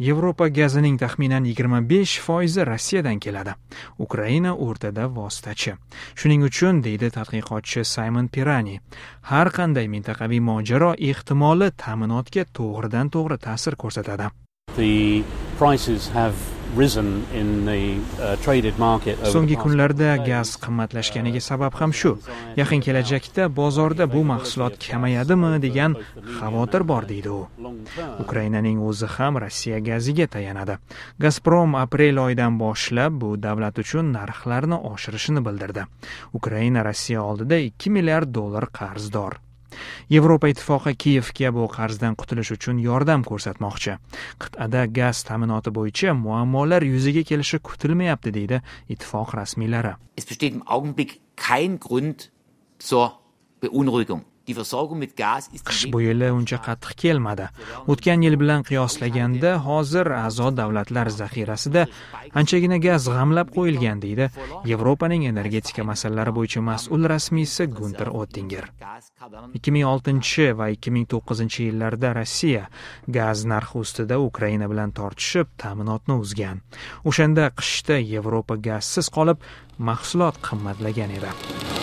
Yevropa gazining taxminan 25% Rossiyadan keladi. Ukraina o'rtada vositachi. Shuning uchun, deydi tadqiqotchi Simon Pirani, har qanday mintaqaviy mojaro ehtimoli ta'minotga to'g'ridan-to'g'ri ta'sir ko'rsatadi. The prices have risen in the traded market. So'nggi kunlarda gaz qimmatlashganiga sabab ham shu. Yaqin kelajakda bozorda bu mahsulot kamayadimi degan xavotir bor deydi u. Ukrainaning o'zi ham Rossiya gaziga tayanadi. Gazprom aprel oyidan boshlab bu davlat uchun narxlarni oshirishini bildirdi. Ukraina Rossiya oldida $2 milliard qarzdor. Yevropa ittifoqi Kiyevga bu qarzdan qutulish uchun yordam ko'rsatmoqchi. Qit'ada gaz ta'minoti bo'yicha muammolar yuzaga kelishi kutilmayapti, deydi ittifoq rasmiylari. Es besteht im Augenblick kein Grund zur Beunruhigung. Die Versorgung mit Gas ist Qish bu yili uncha qattiq kelmadi. O'tgan yil bilan qiyoslaganda hozir a'zo davlatlar zaxirasida anchagina gaz g'amlab qo'yilgan, deydi Yevropaning energetika masalalari bo'yicha mas'ul rasmiysi Gunter Oettinger. 2006 va 2009 yillarda Rossiya gaz narxi ustida Ukraina bilan tortishib, ta'minotni uzgan. O'shanda qishda Yevropa gazsiz qolib, mahsulot qimmatlagan edi.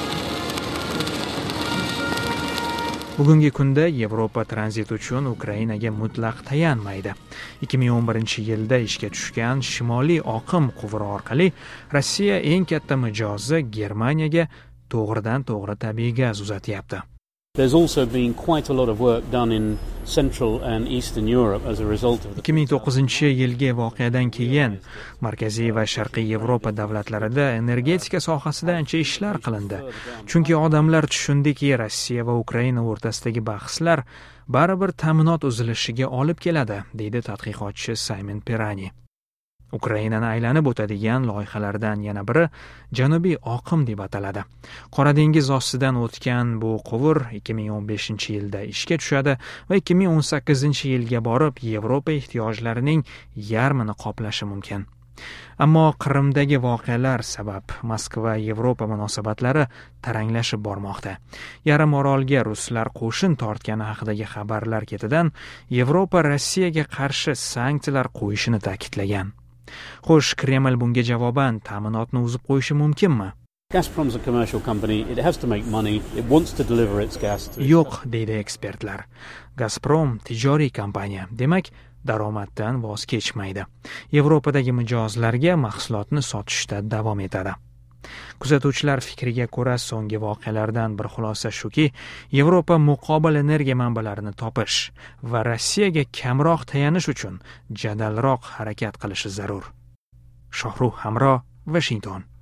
Bugungi kunda Yevropa tranzit uchun Ukrainaga mutlaq tayanmaydi. 2011-yilda ishga tushgan shimoliy oqim quvuri orqali Rossiya eng katta mijozi Germaniyaga to'g'ridan-to'g'ri tabiiy gaz uzatyapti. There's also been quite a lot of work done in Central and Eastern Europe as a result of 2009-yilgi voqeadan keyin Markaziy va Sharqiy Yevropa davlatlarida energetika sohasida ancha ishlar qilindi. Chunki odamlar tushundiki, Rossiya va Ukraina o'rtasidagi bahslar baribir ta'minot uzilishiga olib keladi, deydi tadqiqotchi Simon Pirani. Ukrainani aylanib o'tadigan loyihalardan yana biri Janubiy oqim deb ataladi. Qora dengiz ostidan o'tgan bu quvur 2015-yilda ishga tushadi va 2018-yilga borib Yevropa ehtiyojlarining yarmini qoplashi mumkin. Ammo Qrimdagi voqealar sabab Moskva-Yevropa munosabatlari taranglashib bormoqda. Yarim orolga ruslar qo'shin tortgani haqidagi xabarlar ketidan Yevropa Rossiyaga qarshi sanksiyalar qo'yishini ta'kidlagan. Xo'sh, Kreml bunga javoban ta'minotni uzib qo'yishi mumkinmi? Gazprom's a commercial company. It has to make money. It wants to deliver its gas to Yo'q, deydi ekspertlar. Gazprom tijoriy kompaniya, demak, daromaddan voz kechmaydi. Yevropadagi mijozlarga mahsulotni sotishda davom etadi. Kuzatuvchilar fikriga ko'ra, so'nggi voqealardan bir xulosa shuki, Yevropa muqobil energiya manbalarini topish va Rossiyaga kamroq tayanish uchun jadalroq harakat qilishi zarur. Shohruh Hamro, Washington.